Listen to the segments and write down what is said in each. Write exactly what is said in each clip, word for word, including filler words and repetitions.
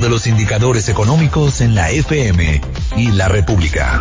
de los indicadores económicos en la F M y la República.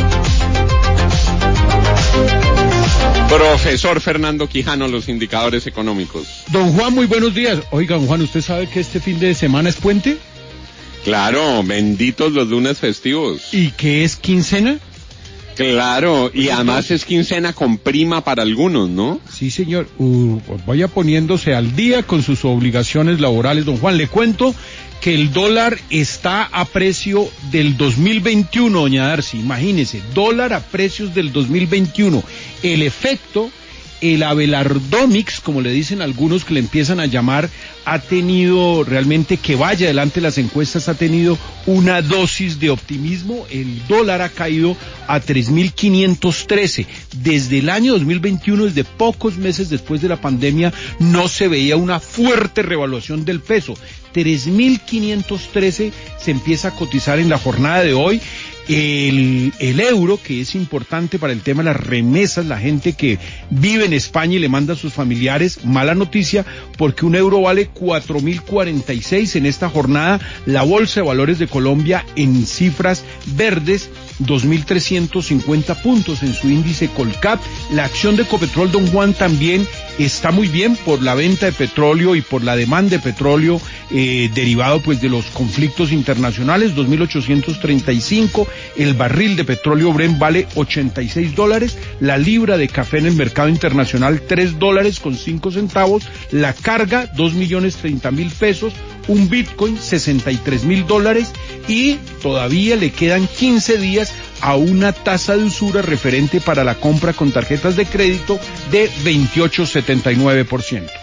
Profesor Fernando Quijano, los indicadores económicos. Don Juan, muy buenos días. Oiga, don Juan, ¿usted sabe que este fin de semana es puente? Claro, benditos los lunes festivos. ¿Y qué es quincena? Claro, y además es quincena con prima para algunos, ¿no? Sí, señor. Uh, vaya poniéndose al día con sus obligaciones laborales, don Juan. Le cuento que el dólar está a precio del dos mil veintiuno, doña Darcy. Imagínese, dólar a precios del dos mil veintiuno. El efecto, el Abelardomix, como le dicen algunos que le empiezan a llamar, ha tenido realmente que vaya adelante las encuestas, ha tenido una dosis de optimismo. El dólar ha caído a tres mil quinientos trece. Desde el año dos mil veintiuno, desde pocos meses después de la pandemia, no se veía una fuerte revaluación del peso. tres mil quinientos trece se empieza a cotizar en la jornada de hoy. El, el euro, que es importante para el tema de las remesas, la gente que vive en España y le manda a sus familiares, mala noticia, porque un euro vale cuatro mil cuarenta y seis en esta jornada. La Bolsa de Valores de Colombia en cifras verdes, dos mil trescientos cincuenta puntos en su índice Colcap. La acción de Ecopetrol, don Juan, también está muy bien por la venta de petróleo y por la demanda de petróleo eh, derivado pues de los conflictos internacionales, dos mil ochocientos treinta y cinco. El barril de petróleo Brent vale ochenta y seis dólares, la libra de café en el mercado internacional tres dólares con cinco centavos, la carga dos millones treinta mil pesos, un Bitcoin sesenta y tres mil dólares, y todavía le quedan quince días a una tasa de usura referente para la compra con tarjetas de crédito de veintiocho coma setenta y nueve por ciento.